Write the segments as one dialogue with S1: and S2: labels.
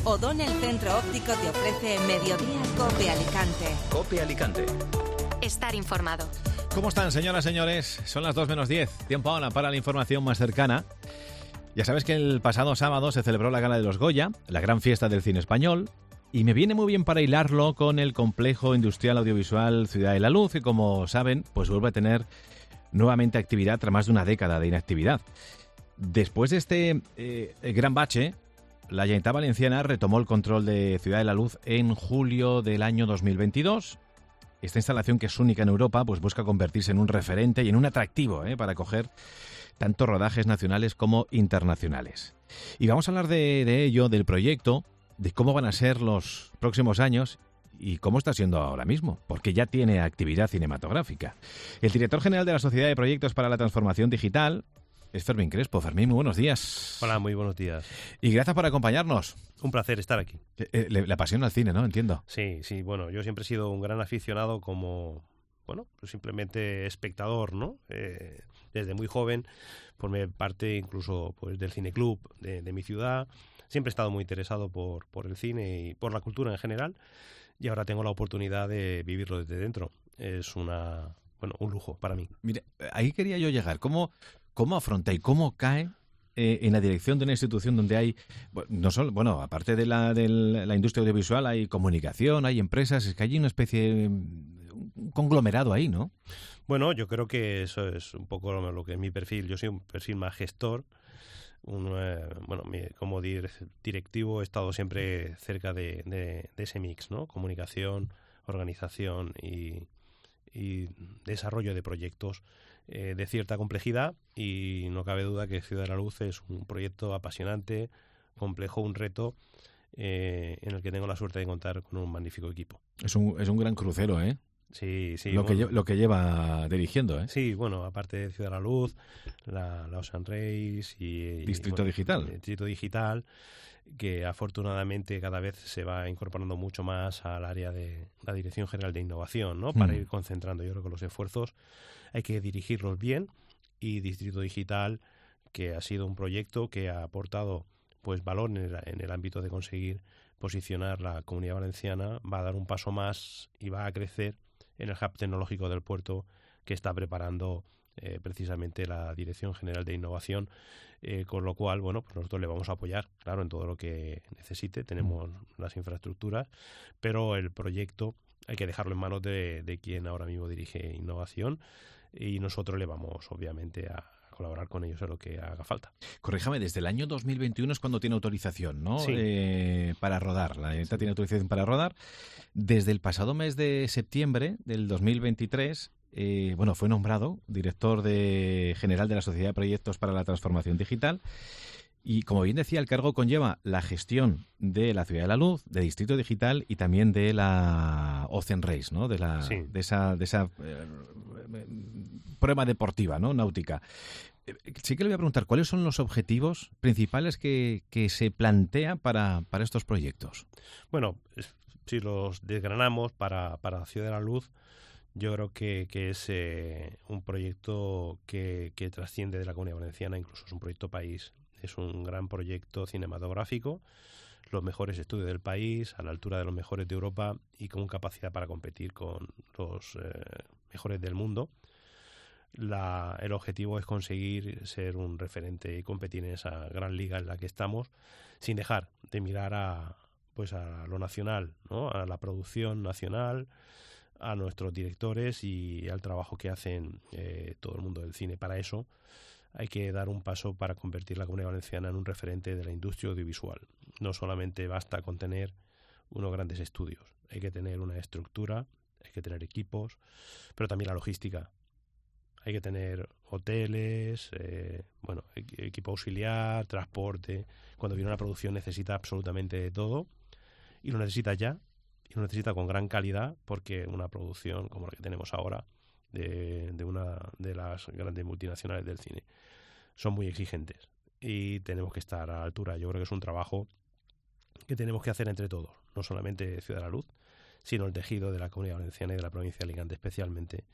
S1: O'Donnell Centro Óptico te ofrece Mediodía Cope Alicante.
S2: Cope Alicante.
S3: Estar informado.
S4: ¿Cómo están, señoras, señores? Son las 2 menos 10. Tiempo ahora para la información más cercana. Ya sabes que el pasado sábado se celebró la Gala de los Goya, la gran fiesta del cine español, y me viene muy bien para hilarlo con el Complejo Industrial Audiovisual Ciudad de la Luz, que, como saben, pues vuelve a tener nuevamente actividad tras más de una década de inactividad. Después de este gran bache, la Generalitat Valenciana retomó el control de Ciudad de la Luz en julio del año 2022. Esta instalación, que es única en Europa, pues busca convertirse en un referente y en un atractivo para acoger tanto rodajes nacionales como internacionales. Y vamos a hablar de ello, del proyecto, de cómo van a ser los próximos años y cómo está siendo ahora mismo, porque ya tiene actividad cinematográfica. El director general de la Sociedad de Proyectos para la Transformación Digital es Fermín Crespo. Fermín, muy buenos días.
S5: Hola, muy buenos días.
S4: Y gracias por acompañarnos.
S5: Un placer estar aquí.
S4: Le apasiona el cine, ¿no? Entiendo.
S5: Sí, bueno, yo siempre he sido un gran aficionado como, pues simplemente espectador, ¿no? Desde muy joven formé parte incluso pues del cineclub de mi ciudad. Siempre he estado muy interesado por el cine y por la cultura en general, y ahora tengo la oportunidad de vivirlo desde dentro. Es un lujo para mí.
S4: Mire, ahí quería yo llegar. ¿Cómo afronta y cómo cae en la dirección de una institución donde hay, no solo, aparte de la industria audiovisual, hay comunicación, hay empresas, es que hay una especie, un conglomerado ahí, ¿no?
S5: Bueno, yo creo que eso es un poco lo que es mi perfil. Yo soy un perfil más gestor. Como directivo he estado siempre cerca de ese mix, ¿no? Comunicación, organización y desarrollo de proyectos de cierta complejidad, y no cabe duda que Ciudad de la Luz es un proyecto apasionante, complejo, un reto en el que tengo la suerte de contar con un magnífico equipo.
S4: Es un gran crucero, ¿eh?
S5: Sí.
S4: Lo que lleva dirigiendo, ¿eh?
S5: Sí, aparte de Ciudad de la Luz, la Ocean Race y
S4: Distrito Digital.
S5: El Distrito Digital, que afortunadamente cada vez se va incorporando mucho más al área de la Dirección General de Innovación, ¿no? Para ir concentrando. Yo creo que los esfuerzos hay que dirigirlos bien, y Distrito Digital, que ha sido un proyecto que ha aportado pues valor en el ámbito de conseguir posicionar la Comunidad Valenciana, va a dar un paso más y va a crecer en el hub tecnológico del puerto que está preparando precisamente la Dirección General de Innovación, con lo cual, pues nosotros le vamos a apoyar, claro, en todo lo que necesite. Tenemos las infraestructuras, pero el proyecto hay que dejarlo en manos de quien ahora mismo dirige innovación, y nosotros le vamos, obviamente, a colaborar con ellos en lo que haga falta.
S4: Corríjame, desde el año 2021 es cuando tiene autorización, ¿no?
S5: Sí.
S4: Para rodar. La Generalitat tiene autorización para rodar. Desde el pasado mes de septiembre del 2023, fue nombrado director general de la Sociedad de Proyectos para la Transformación Digital. Y, como bien decía, el cargo conlleva la gestión de la Ciudad de la Luz, de Distrito Digital y también de la Ocean Race, ¿no? De esa prueba deportiva, ¿no? Náutica. Sí que le voy a preguntar, ¿cuáles son los objetivos principales que se plantea para estos proyectos? Bueno,
S5: si los desgranamos para Ciudad de la Luz, yo creo que es un proyecto que trasciende de la Comunidad Valenciana, incluso es un proyecto país. Es un gran proyecto cinematográfico, los mejores estudios del país, a la altura de los mejores de Europa y con capacidad para competir con los mejores del mundo. El objetivo es conseguir ser un referente y competir en esa gran liga en la que estamos, sin dejar de mirar a lo nacional, ¿no? A la producción nacional, a nuestros directores y al trabajo que hacen todo el mundo del cine. Para eso hay que dar un paso para convertir la Comunidad Valenciana en un referente de la industria audiovisual. No solamente basta con tener unos grandes estudios, hay que tener una estructura, hay que tener equipos, pero también la logística. Hay que tener hoteles, equipo auxiliar, transporte. Cuando viene una producción necesita absolutamente de todo, y lo necesita ya, y lo necesita con gran calidad, porque una producción como la que tenemos ahora de una de las grandes multinacionales del cine son muy exigentes y tenemos que estar a la altura. Yo creo que es un trabajo que tenemos que hacer entre todos, no solamente Ciudad de la Luz, sino el tejido de la Comunidad Valenciana y de la provincia de Alicante especialmente,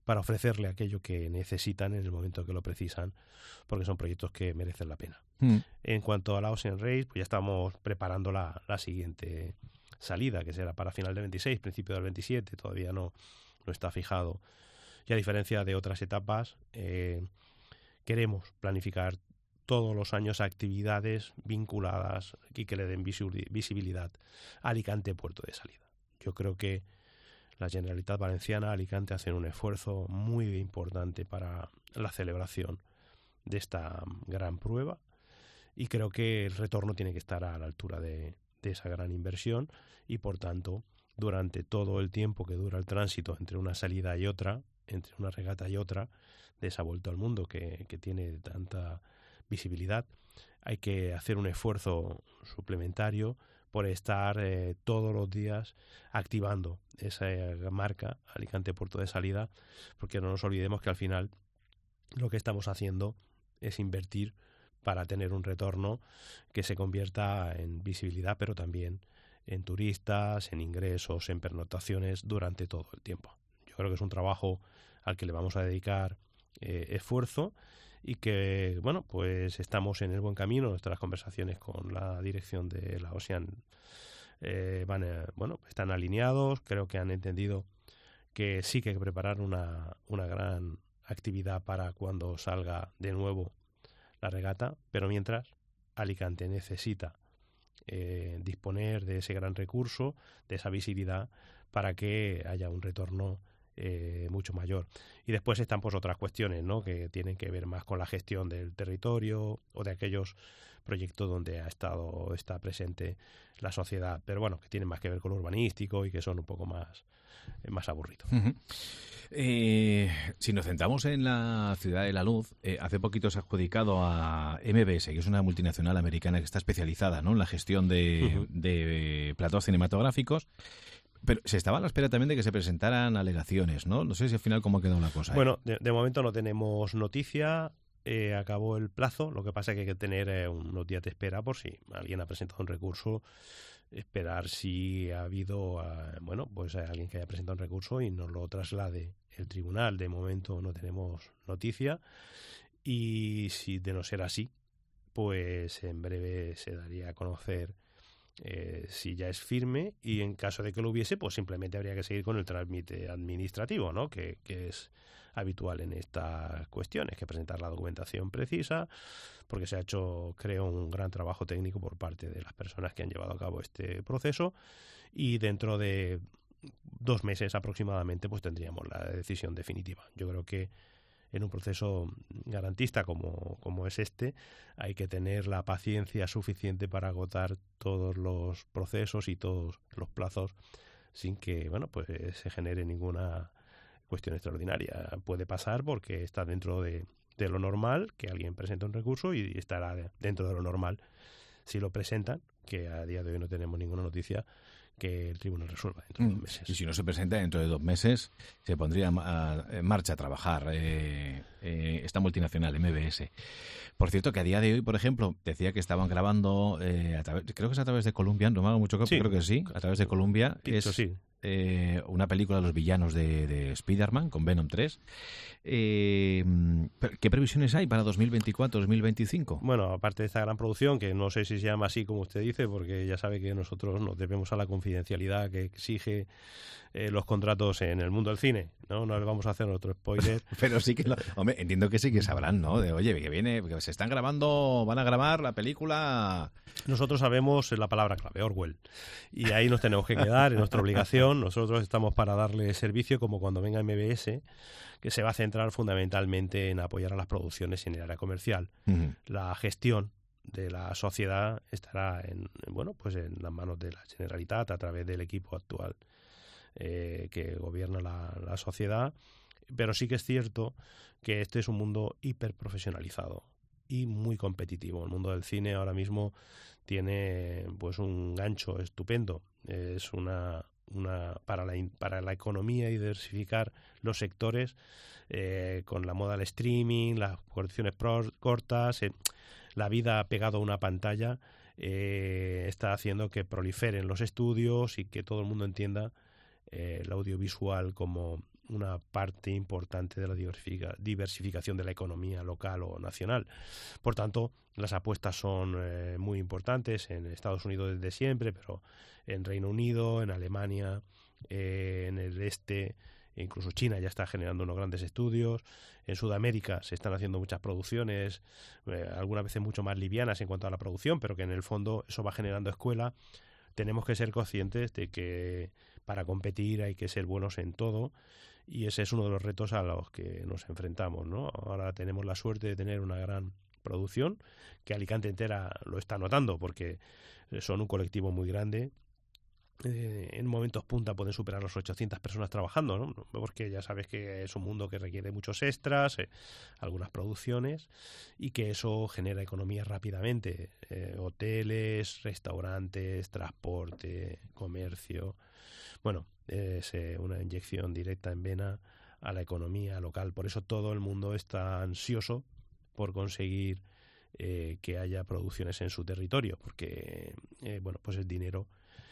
S5: para ofrecerle aquello que necesitan en el momento que lo precisan, porque son proyectos que merecen la pena. En cuanto a la Ocean Race, pues ya estamos preparando la siguiente salida, que será para final del 26, principio del 27, todavía no está fijado. Y a diferencia de otras etapas, queremos planificar todos los años actividades vinculadas y que le den visibilidad a Alicante puerto de salida. Yo creo que la Generalitat Valenciana, Alicante, hacen un esfuerzo muy importante para la celebración de esta gran prueba, y creo que el retorno tiene que estar a la altura de esa gran inversión, y por tanto, durante todo el tiempo que dura el tránsito entre una salida y otra, entre una regata y otra, de esa vuelta al mundo que tiene tanta visibilidad, hay que hacer un esfuerzo suplementario por estar todos los días activando esa marca Alicante puerto de salida, porque no nos olvidemos que al final lo que estamos haciendo es invertir para tener un retorno que se convierta en visibilidad, pero también en turistas, en ingresos, en pernoctaciones durante todo el tiempo. Yo creo que es un trabajo al que le vamos a dedicar esfuerzo, y que, bueno, pues estamos en el buen camino. Nuestras conversaciones con la dirección de la Ocean están alineados. Creo que han entendido que sí que hay que preparar una gran actividad para cuando salga de nuevo la regata, pero mientras Alicante necesita disponer de ese gran recurso, de esa visibilidad, para que haya un retorno mucho mayor. Y después están pues otras cuestiones, ¿no?, que tienen que ver más con la gestión del territorio o de aquellos proyectos donde está presente la sociedad, pero bueno, que tienen más que ver con lo urbanístico y que son un poco más aburridos.
S4: Uh-huh. Si nos centramos en la Ciudad de la Luz, hace poquito se ha adjudicado a MBS, que es una multinacional americana que está especializada, ¿no?, en la gestión de platós cinematográficos. Pero se estaba a la espera también de que se presentaran alegaciones, ¿no? No sé si al final cómo ha quedado la cosa.
S5: Bueno, de momento no tenemos noticia. Acabó el plazo. Lo que pasa es que hay que tener unos días de espera por si alguien ha presentado un recurso. Esperar si ha habido, alguien que haya presentado un recurso y nos lo traslade el tribunal. De momento no tenemos noticia. Y si de no ser así, pues en breve se daría a conocer si ya es firme, y en caso de que lo hubiese, pues simplemente habría que seguir con el trámite administrativo, ¿no?, que es habitual en estas cuestiones, que presentar la documentación precisa, porque se ha hecho, creo, un gran trabajo técnico por parte de las personas que han llevado a cabo este proceso, y dentro de 2 meses aproximadamente pues tendríamos la decisión definitiva. Yo creo que en un proceso garantista como es este, hay que tener la paciencia suficiente para agotar todos los procesos y todos los plazos sin que se genere ninguna cuestión extraordinaria. Puede pasar porque está dentro de lo normal que alguien presente un recurso, y estará dentro de lo normal si lo presentan, que a día de hoy no tenemos ninguna noticia, que el tribunal resuelva dentro de 2 meses.
S4: Y si no se presenta dentro de 2 meses, se pondría en marcha a trabajar esta multinacional, MBS. Por cierto, que a día de hoy, por ejemplo, decía que estaban grabando, creo que es a través de Columbia, no me hago mucho caso,
S5: sí,
S4: creo que sí, a través de Columbia.
S5: Sí.
S4: Una película de los villanos de Spider-Man con Venom 3. ¿Qué previsiones hay para 2024-2025?
S5: Bueno, aparte de esta gran producción, que no sé si se llama así como usted dice, porque ya sabe que nosotros nos debemos a la confidencialidad que exige los contratos en el mundo del cine, ¿no? No les vamos a hacer otro spoiler.
S4: Pero sí que hombre, entiendo que sí que sabrán, ¿no? De, oye, que viene, que se están grabando, van a grabar la película.
S5: Nosotros sabemos la palabra clave, Orwell, y ahí nos tenemos que quedar, es nuestra obligación. Nosotros estamos para darle servicio, como cuando venga MBS, que se va a centrar fundamentalmente en apoyar a las producciones en el área comercial. Uh-huh. La gestión de la sociedad estará en las manos de la Generalitat a través del equipo actual que gobierna la sociedad, pero sí que es cierto que este es un mundo hiperprofesionalizado y muy competitivo. El mundo del cine ahora mismo tiene pues un gancho estupendo. Es para la economía y diversificar los sectores con la moda del streaming, las producciones cortas, la vida pegado a una pantalla está haciendo que proliferen los estudios y que todo el mundo entienda el audiovisual como una parte importante de la diversificación de la economía local o nacional. Por tanto, las apuestas son muy importantes en Estados Unidos desde siempre, pero en Reino Unido, en Alemania, en el este, incluso China ya está generando unos grandes estudios. En Sudamérica se están haciendo muchas producciones, algunas veces mucho más livianas en cuanto a la producción, pero que en el fondo eso va generando escuela. Tenemos que ser conscientes de que para competir hay que ser buenos en todo, y ese es uno de los retos a los que nos enfrentamos, ¿no? Ahora tenemos la suerte de tener una gran producción, que Alicante entera lo está notando, porque son un colectivo muy grande. En momentos punta pueden superar las 800 personas trabajando, ¿no? Porque ya sabes que es un mundo que requiere muchos extras, algunas producciones, y que eso genera economía rápidamente. Hoteles, restaurantes, transporte, comercio. Bueno, es una inyección directa en vena a la economía local. Por eso todo el mundo está ansioso por conseguir que haya producciones en su territorio, porque bueno, pues el dinero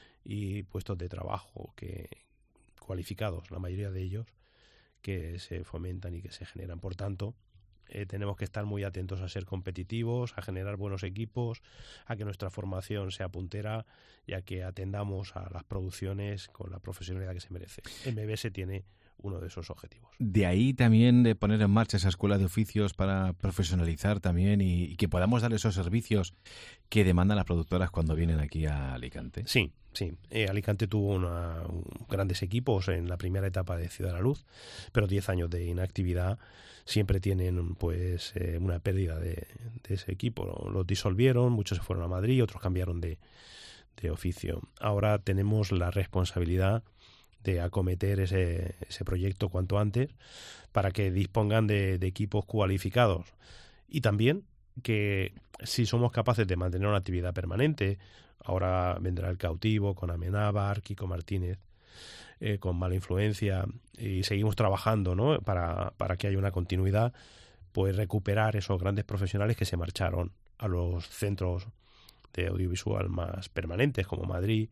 S5: y puestos de trabajo cualificados, la mayoría de ellos, que se fomentan y que se generan. Por tanto, tenemos que estar muy atentos a ser competitivos, a generar buenos equipos, a que nuestra formación sea puntera y a que atendamos a las producciones con la profesionalidad que se merece. MBS tiene uno de esos objetivos.
S4: De ahí también de poner en marcha esa escuela de oficios para profesionalizar también y que podamos dar esos servicios que demandan las productoras cuando vienen aquí a Alicante.
S5: Sí. Alicante tuvo grandes equipos en la primera etapa de Ciudad de la Luz, pero 10 años de inactividad siempre tienen pues una pérdida de ese equipo. Los disolvieron, muchos se fueron a Madrid, otros cambiaron de oficio. Ahora tenemos la responsabilidad de acometer ese proyecto cuanto antes para que dispongan de equipos cualificados, y también que si somos capaces de mantener una actividad permanente, ahora vendrá El Cautivo con Amenábar, Kiko Martínez, con Mala Influencia, y seguimos trabajando, ¿no? para que haya una continuidad, pues recuperar esos grandes profesionales que se marcharon a los centros de audiovisual más permanentes como Madrid,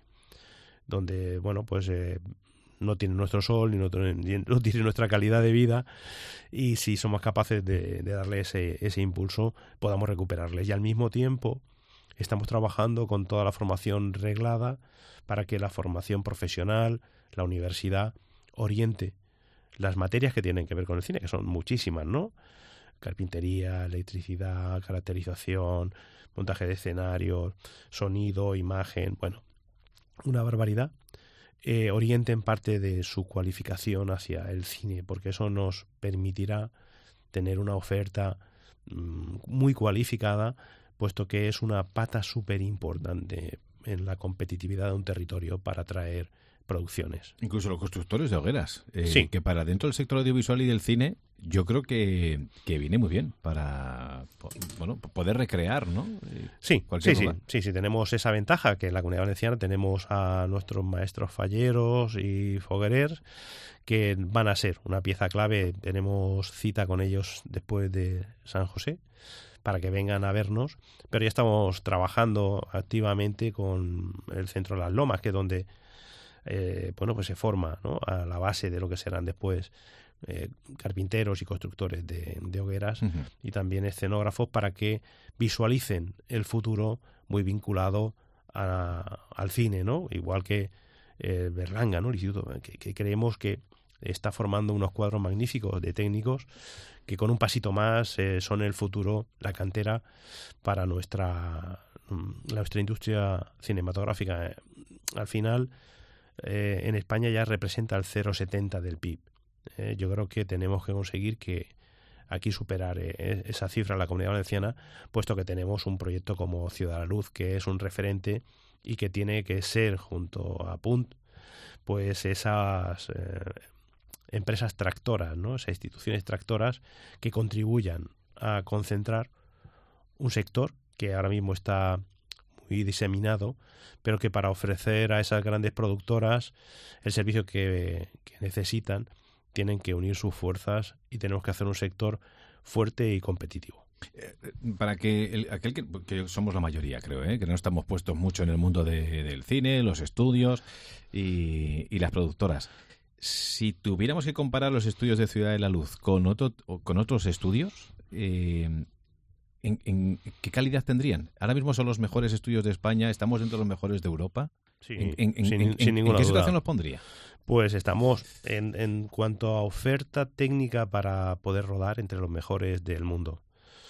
S5: donde bueno pues no tiene nuestro sol, ni no tiene nuestra calidad de vida, y si somos capaces de darle ese impulso, podamos recuperarles. Y al mismo tiempo estamos trabajando con toda la formación reglada para que la formación profesional, la universidad, oriente las materias que tienen que ver con el cine, que son muchísimas, ¿no? Carpintería, electricidad, caracterización, montaje de escenarios, sonido, imagen, bueno, una barbaridad. Orienten parte de su cualificación hacia el cine, porque eso nos permitirá tener una oferta muy cualificada, puesto que es una pata súper importante en la competitividad de un territorio para atraer producciones.
S4: Incluso los constructores de hogueras,
S5: sí,
S4: que para dentro del sector audiovisual y del cine, yo creo que viene muy bien para poder recrear, ¿no?
S5: Sí, tenemos esa ventaja, que en la Comunidad Valenciana tenemos a nuestros maestros falleros y foguerers, que van a ser una pieza clave. Tenemos cita con ellos después de San José para que vengan a vernos, pero ya estamos trabajando activamente con el Centro de las Lomas, que es donde pues se forma, ¿no?, a la base de lo que serán después carpinteros y constructores de hogueras, uh-huh, y también escenógrafos, para que visualicen el futuro muy vinculado al cine, ¿no? Igual que Berlanga, ¿no?, el instituto, que creemos que está formando unos cuadros magníficos de técnicos que con un pasito más son el futuro, la cantera para nuestra industria cinematográfica. Al final, en España ya representa el 0,70 del PIB. Yo creo que tenemos que conseguir que aquí superar esa cifra en la Comunidad Valenciana, puesto que tenemos un proyecto como Ciudad de la Luz, que es un referente y que tiene que ser, junto a Punt, pues esas empresas tractoras, ¿no?, esas instituciones tractoras que contribuyan a concentrar un sector que ahora mismo está muy diseminado, pero que para ofrecer a esas grandes productoras el servicio que necesitan, tienen que unir sus fuerzas, y tenemos que hacer un sector fuerte y competitivo.
S4: Para que que somos la mayoría, creo, que no estamos puestos mucho en el mundo del cine, los estudios y las productoras. si tuviéramos que comparar los estudios de Ciudad de la Luz con otros estudios, ¿en qué calidad tendrían? Ahora mismo son los mejores estudios de España, estamos entre los mejores de Europa.
S5: Sí,
S4: sin
S5: ninguna
S4: ¿En qué
S5: duda.
S4: situación los pondría?
S5: Pues estamos, en cuanto a oferta técnica para poder rodar, entre los mejores del mundo.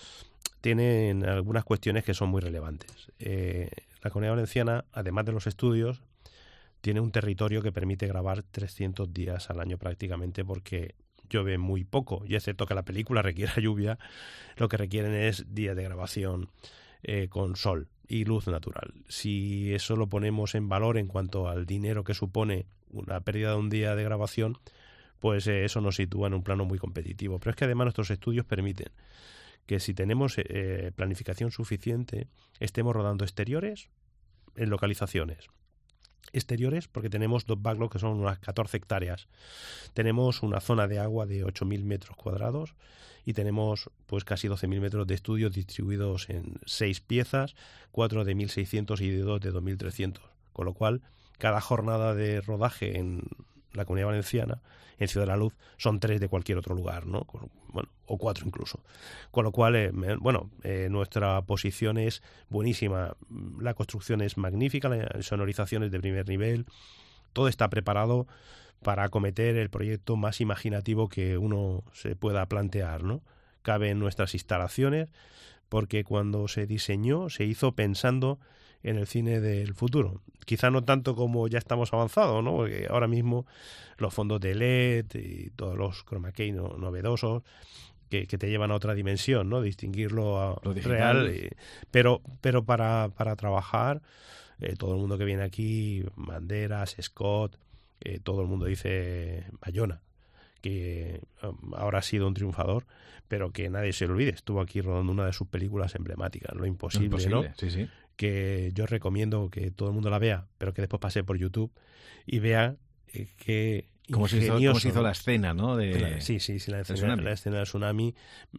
S5: Tienen algunas cuestiones que son muy relevantes. La Comunidad Valenciana, además de los estudios, tiene un territorio que permite grabar 300 días al año prácticamente, porque llueve muy poco, y excepto que la película requiera lluvia, lo que requieren es días de grabación con sol y luz natural. Si eso lo ponemos en valor en cuanto al dinero que supone una pérdida de un día de grabación, pues eso nos sitúa en un plano muy competitivo. Pero es que además nuestros estudios permiten que, si tenemos planificación suficiente, estemos rodando exteriores en localizaciones. Exteriores porque tenemos 2 backlogs que son unas 14 hectáreas. Tenemos una zona de agua de 8.000 metros cuadrados y tenemos pues casi 12.000 metros de estudios distribuidos en 6 piezas, 4 de 1.600 y 2 de 2.300. Con lo cual, cada jornada de rodaje en la Comunidad Valenciana, en Ciudad de la Luz, son 3 de cualquier otro lugar, ¿no? Bueno, o 4 incluso. Con lo cual, nuestra posición es buenísima. La construcción es magnífica, la sonorización es de primer nivel. Todo está preparado para acometer el proyecto más imaginativo que uno se pueda plantear, ¿no? Cabe en nuestras instalaciones, porque cuando se diseñó, se hizo pensando en el cine del futuro. Quizá no tanto como ya estamos avanzados, ¿no? Porque ahora mismo los fondos de LED y todos los chroma key novedosos que te llevan a otra dimensión, ¿no? Distinguirlo a
S4: Lo digital.
S5: real. Pero para trabajar, todo el mundo que viene aquí, Banderas, Scott, todo el mundo dice Bayona, que ahora ha sido un triunfador, pero que nadie se lo olvide. Estuvo aquí rodando una de sus películas emblemáticas, Lo Imposible, ¿no?
S4: Sí, sí.
S5: Que yo recomiendo que todo el mundo la vea, pero que después pase por YouTube y vea que
S4: ¿Cómo se hizo la escena, ¿no?
S5: Sí, la escena del tsunami.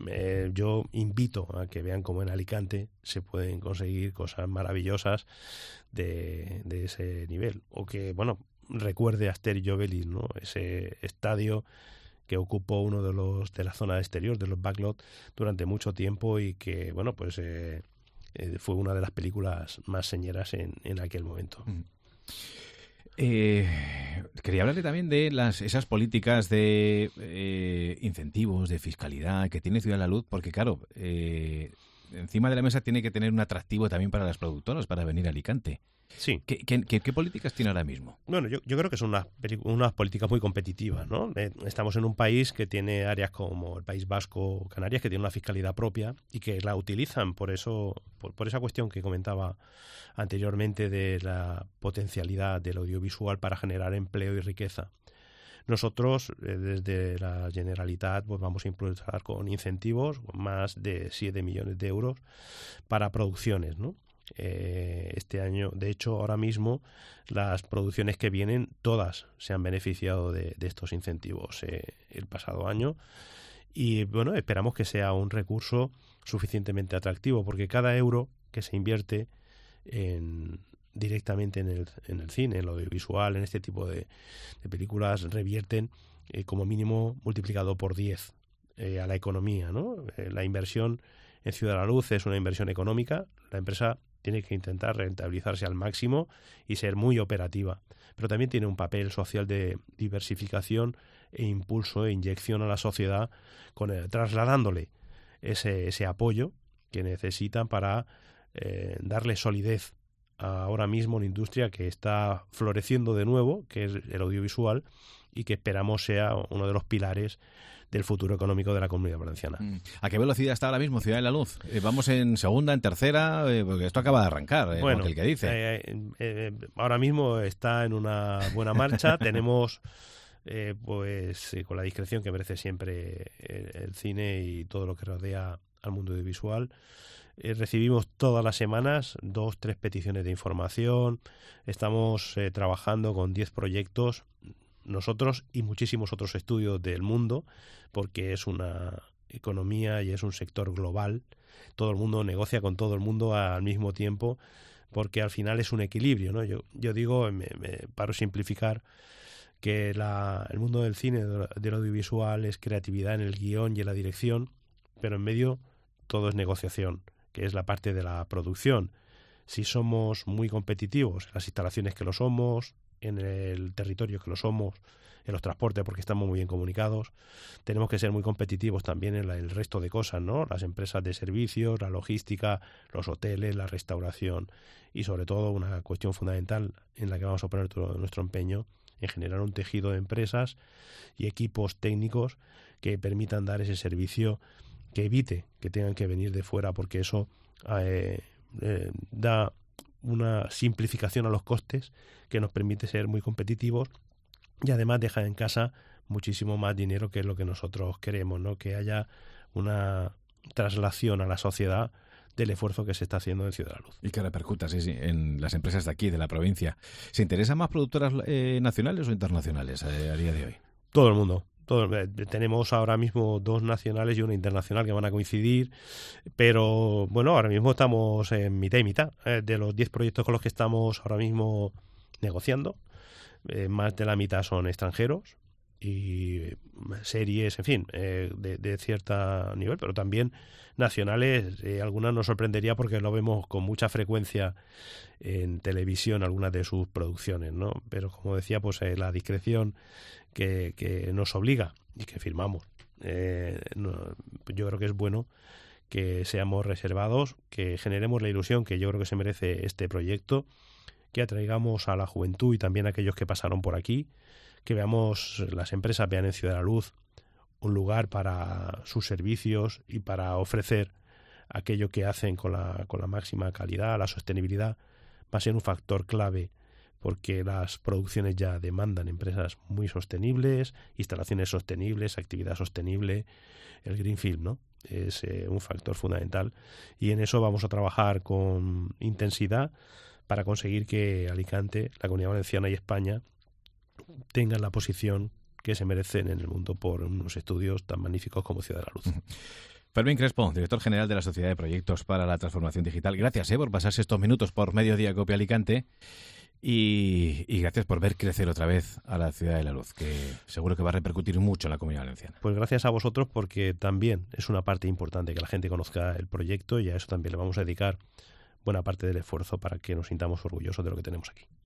S5: Yo invito a que vean cómo en Alicante se pueden conseguir cosas maravillosas de ese nivel. O que, recuerde a Asterix y Obelix, ¿no? Ese estadio que ocupó uno de la zona exterior, de los backlots, durante mucho tiempo, y que, fue una de las películas más señeras en aquel momento.
S4: Quería hablarle también de esas políticas de incentivos, de fiscalidad que tiene Ciudad de la Luz, porque claro, encima de la mesa tiene que tener un atractivo también para las productoras, para venir a Alicante.
S5: Sí.
S4: ¿Qué políticas tiene ahora mismo?
S5: Bueno, yo creo que son unas políticas muy competitivas, ¿no? Estamos en un país que tiene áreas como el País Vasco, Canarias, que tiene una fiscalidad propia y que la utilizan por eso, por esa cuestión que comentaba anteriormente de la potencialidad del audiovisual para generar empleo y riqueza. Nosotros, desde la Generalitat, pues vamos a impulsar con incentivos más de 7 millones de euros para producciones, ¿no? Este año, de hecho, ahora mismo las producciones que vienen, todas se han beneficiado de estos incentivos el pasado año, y esperamos que sea un recurso suficientemente atractivo, porque cada euro que se invierte directamente en el cine, en lo audiovisual, en este tipo de películas, revierten como mínimo multiplicado por 10 a la economía, ¿no? La inversión en Ciudad de la Luz es una inversión económica. La empresa tiene que intentar rentabilizarse al máximo y ser muy operativa, pero también tiene un papel social de diversificación e impulso e inyección a la sociedad, trasladándole ese apoyo que necesitan para darle solidez ahora mismo una industria que está floreciendo de nuevo, que es el audiovisual, y que esperamos sea uno de los pilares del futuro económico de la Comunidad Valenciana.
S4: ¿A qué velocidad está ahora mismo Ciudad de la Luz? ¿Vamos en segunda, en tercera? Porque esto acaba de arrancar,
S5: bueno,
S4: el que dice.
S5: Ahora mismo está en una buena marcha. Tenemos, con la discreción que merece siempre el cine y todo lo que rodea al mundo audiovisual, recibimos todas las semanas 2-3 peticiones de información. Estamos trabajando con 10 proyectos, nosotros y muchísimos otros estudios del mundo, porque es una economía y es un sector global. Todo el mundo negocia con todo el mundo al mismo tiempo, porque al final es un equilibrio, ¿no? Yo digo, me paro a simplificar, que el mundo del cine, del audiovisual, es creatividad en el guión y en la dirección, pero en medio todo es negociación, que es la parte de la producción. Si somos muy competitivos en las instalaciones que lo somos, en el territorio que lo somos, en los transportes porque estamos muy bien comunicados, tenemos que ser muy competitivos también en el resto de cosas, ¿no? Las empresas de servicios, la logística, los hoteles, la restauración y sobre todo una cuestión fundamental en la que vamos a poner todo nuestro empeño en generar un tejido de empresas y equipos técnicos que permitan dar ese servicio que evite que tengan que venir de fuera, porque eso da una simplificación a los costes que nos permite ser muy competitivos y además deja en casa muchísimo más dinero, que es lo que nosotros queremos, ¿no? Que haya una traslación a la sociedad del esfuerzo que se está haciendo en Ciudad de la Luz.
S4: Y que repercuta, sí, en las empresas de aquí, de la provincia. ¿Se interesan más productoras nacionales o internacionales a día de hoy?
S5: Todo el mundo. Tenemos ahora mismo 2 nacionales y una internacional que van a coincidir, pero bueno, ahora mismo estamos en mitad y mitad. De los 10 proyectos con los que estamos ahora mismo negociando, más de la mitad son extranjeros y series, en fin, de cierto nivel, pero también nacionales. Algunas nos sorprendería porque lo vemos con mucha frecuencia en televisión, algunas de sus producciones, ¿no? Pero como decía, pues la discreción que nos obliga y que firmamos. Yo creo que es bueno que seamos reservados, que generemos la ilusión que yo creo que se merece este proyecto, que atraigamos a la juventud y también a aquellos que pasaron por aquí, que veamos, las empresas vean en Ciudad de la Luz un lugar para sus servicios y para ofrecer aquello que hacen con la máxima calidad. La sostenibilidad va a ser un factor clave, porque las producciones ya demandan empresas muy sostenibles, instalaciones sostenibles, actividad sostenible. El Greenfield, ¿no?, es un factor fundamental y en eso vamos a trabajar con intensidad para conseguir que Alicante, la Comunidad Valenciana y España tengan la posición que se merecen en el mundo por unos estudios tan magníficos como Ciudad de la Luz.
S4: Fermín Crespo, director general de la Sociedad de Proyectos para la Transformación Digital. Gracias por pasarse estos minutos por Mediodía Cope Alicante y gracias por ver crecer otra vez a la Ciudad de la Luz, que seguro que va a repercutir mucho en la Comunidad Valenciana.
S5: Pues gracias a vosotros, porque también es una parte importante que la gente conozca el proyecto y a eso también le vamos a dedicar buena parte del esfuerzo para que nos sintamos orgullosos de lo que tenemos aquí.